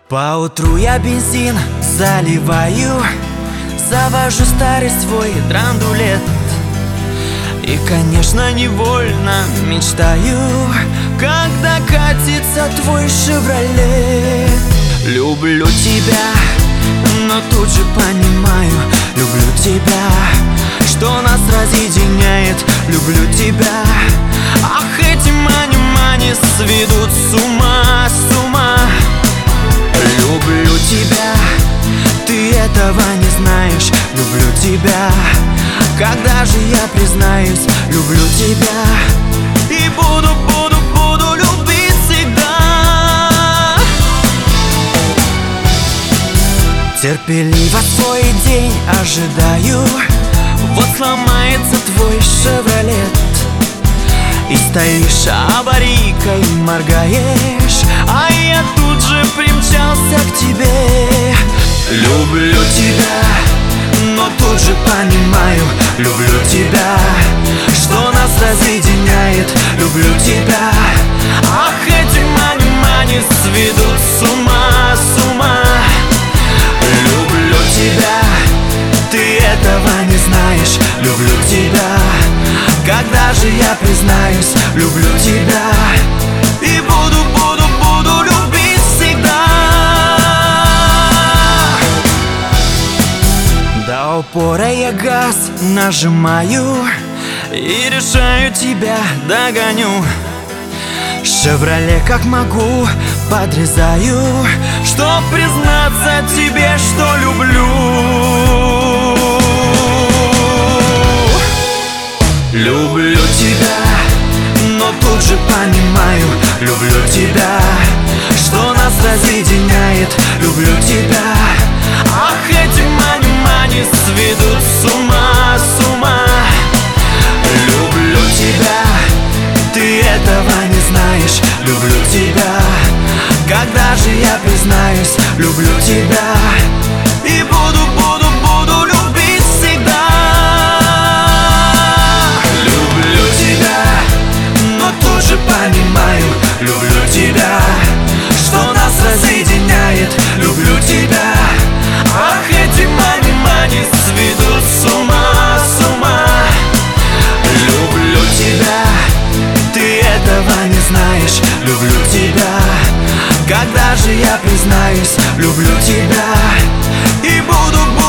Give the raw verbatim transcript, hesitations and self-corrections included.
Поутру я бензин заливаю, завожу старый свой драндулет. И, конечно, невольно мечтаю, когда катится твой «Шевроле». Люблю тебя, но тут же понимаю, люблю тебя, что нас разъединяет. Люблю тебя, ах, эти мани-мани сведут с ума, с ума. Люблю тебя, ты этого не знаешь. Люблю тебя, когда же я признаюсь? Люблю тебя и буду, буду, буду любить всегда. Терпеливо свой день ожидаю, вот сломается твой «Шевролет», и стоишь аварийкой, моргаешь, а я тут же примчался к тебе. Люблю тебя, но тут же понимаю, люблю тебя, что нас разъединяет. Люблю тебя, ах, эти мани-мани сведут с ума, с ума. Люблю тебя, ты этого не знаешь. Люблю тебя, когда же я признаюсь? Люблю тебя и буду, буду, буду любить всегда. До упора я газ нажимаю и решаю, тебя догоню. «Шевроле» как могу подрезаю, чтоб признаться тебе, что люблю. Люблю тебя, но тут же понимаю, люблю тебя, что нас разъединяет. Люблю тебя, ах, эти мани-мани сведут с ума, с ума. Люблю тебя, ты этого не знаешь. Люблю тебя, когда же я признаюсь? Люблю тебя и буду, буду, буду любить всегда. Люблю тебя, но тут же понимаю, люблю тебя, что нас разъединяет. Люблю тебя, ах, эти мани-мани сведут с ума, с ума. Люблю тебя, ты этого не знаешь. Люблю тебя, когда же я признаюсь? Люблю тебя и буду, буду